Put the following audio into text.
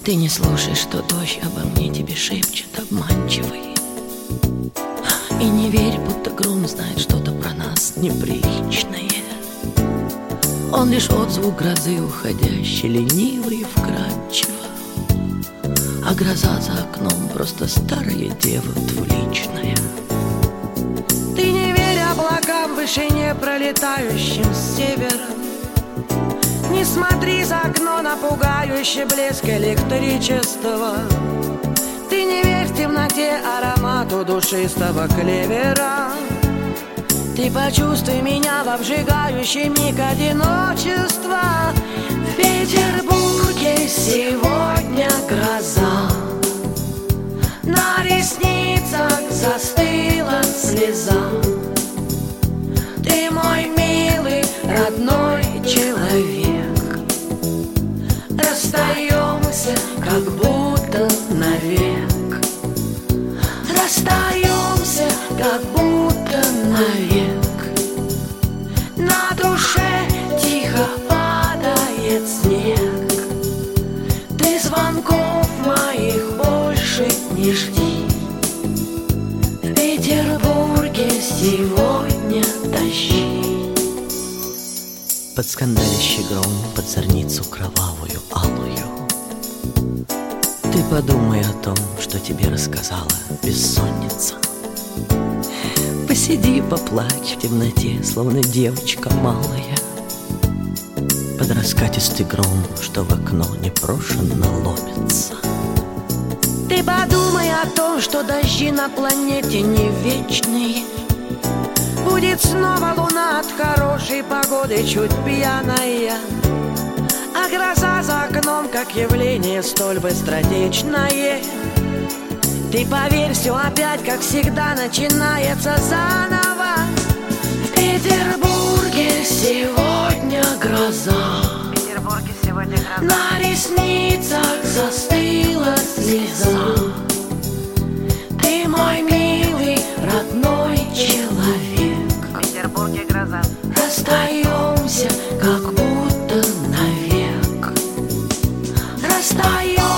Ты не слушай, что дождь обо мне тебе шепчет обманчивый. И не верь, будто гром знает что-то про нас неприличное. Он лишь отзвук грозы уходящий, ленивый и вкрадчиво. А гроза за окном просто старая дева двуличная. Ты не верь облакам в вышине, пролетающим с севера. Не смотри за окно на пугающий блеск электричества. Ты не верь в темноте аромату душистого клевера. Ты почувствуй меня в обжигающий миг одиночества. В Петербурге сегодня гроза. На ресницах застыла слеза. Ты мой милый, родной человек. Расстаемся, как будто навек. Расстаемся, как будто навек. На душе тихо падает снег. Ты звонков моих больше не жди. В Петербурге сегодня дожди. Под скандалящий гром, под зорницу кровавую, алую. Ты подумай о том, что тебе рассказала бессонница. Посиди, поплачь в темноте, словно девочка малая. Под раскатистый гром, что в окно непрошенно ломится. Ты подумай о том, что дожди на планете не вечные. Будет снова луна от хорошей погоды чуть пьяная. А гроза за окном, как явление столь быстротечное. Ты поверь, все опять, как всегда, начинается заново. В Петербурге сегодня гроза. В Петербурге сегодня гроза. На ресницах застыла слеза. Ты мой милый, родной человек. В Петербурге гроза. Расстаемся, как будто навек. Расстаемся.